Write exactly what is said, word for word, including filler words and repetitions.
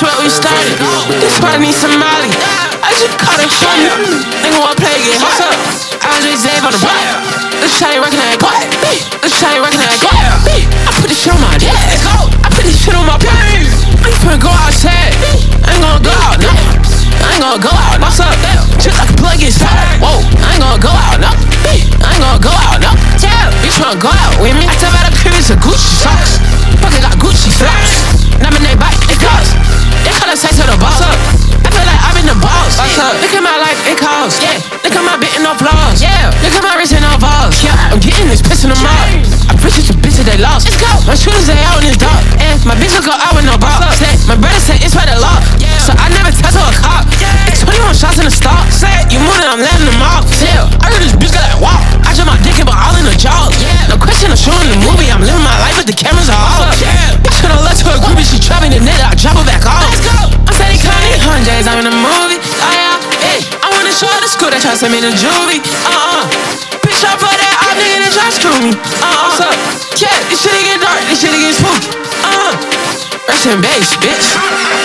where we started. This spot need some Molly. I just caught it from you. Nigga wanna play again. What's up? I just Zave on the wire. Let's try it rockin' that quiet. Let's try it rockin' that fire. I put this shit on my dad. Let's go. I put this shit on my pants. I ain't finna go outside. I ain't gonna go out, no. I ain't gonna go out, what's up? Shit like a plug is tired. Whoa, I ain't gonna go out, no. I ain't gonna go out, no. Yeah, bitch wanna go out with me. I tell about the periods of Gucci socks. Fuckin' got Gucci socks. And I'm in they bike, it costs. They call us sex to the boss. I feel like I'm in the boss. What's up? Look at my life, it costs. Yeah, look at my bit and no flaws. Yeah, look at my wrist and no balls. Yeah, I'm getting this piss in the mouth. I preach it to bitches they lost. Let's go. My shooters they out in the dark. And my bitch will go out with no ball. Said, my brother said it's by the law. Yeah. So I never tell to a cop. Yeah. It's twenty-one shots in the stock. Said, you moving, I'm letting them off. Tell, I heard this bitch got that walk. I jump my dick in, but all in the jaws. Yeah. No question, I'm showing the movie. I'm living my life, but the cameras are off. Yeah. Bitch could have left to a group and she trapping the net. I drop her back off. Let's go. I'm saying Connie, hundred days, I'm in the movie. Oh yeah, hey, I wanna show her the school that try to send me to juvie. Uh-uh. Bitch, I fuck that off nigga that try to screw me. Uh-uh. What's up? Yeah, this shit get dark, this shit get spooky. Uh-uh. Rest in base, bitch.